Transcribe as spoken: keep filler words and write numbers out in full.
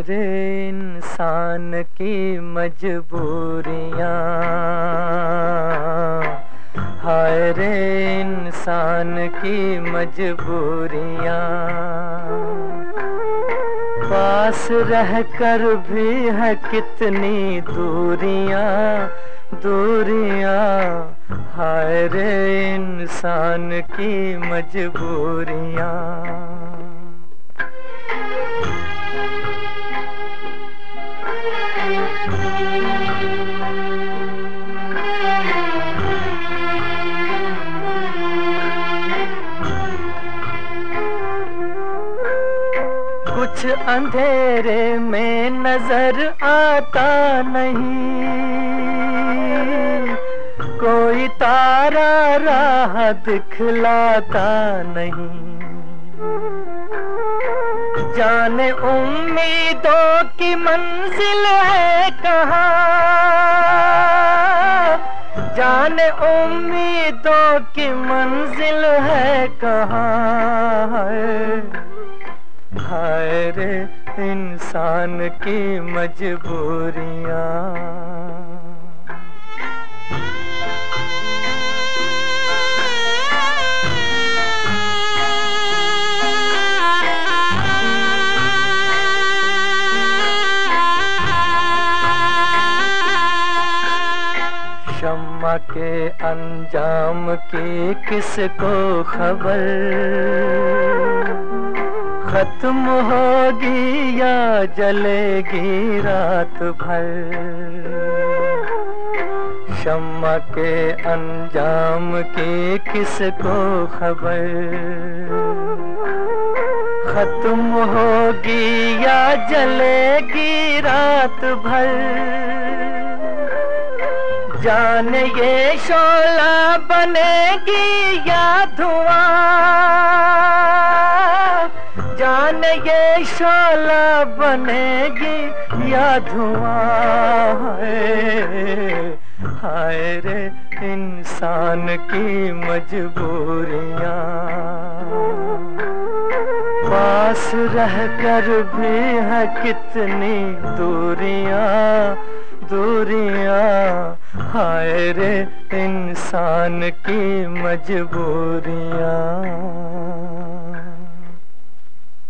रे इंसान की मजबूरियाँ, हाय रे इंसान की मजबूरियाँ। पास रहकर भी है कितनी दूरियाँ, दूरियाँ, हाय रे इंसान की मजबूरियाँ। कुछ अंधेरे में नजर आता नहीं, कोई तारा राह दिखलाता नहीं। जाने उम्मीदों की मंजिल है कहाँ, जाने उम्मीदों की मंजिल है कहाँ। हाय रे इंसान की मजबूरियाँ। शम्मा के अंजाम की किसको खबर, खत्म होगी या जलेगी रात भर। शम्मा के अंजाम की किसको खबर, खत्म होगी या जलेगी रात भर। जाने ये शोला बनेगी या धुआं, जाने ये शोला बनेगी या धुआं। हाय रे इंसान की मजबूरियाँ। पास रहकर भी है कितनी दूरियाँ, दूरियाँ, हाय रे इंसान की मजबूरियाँ।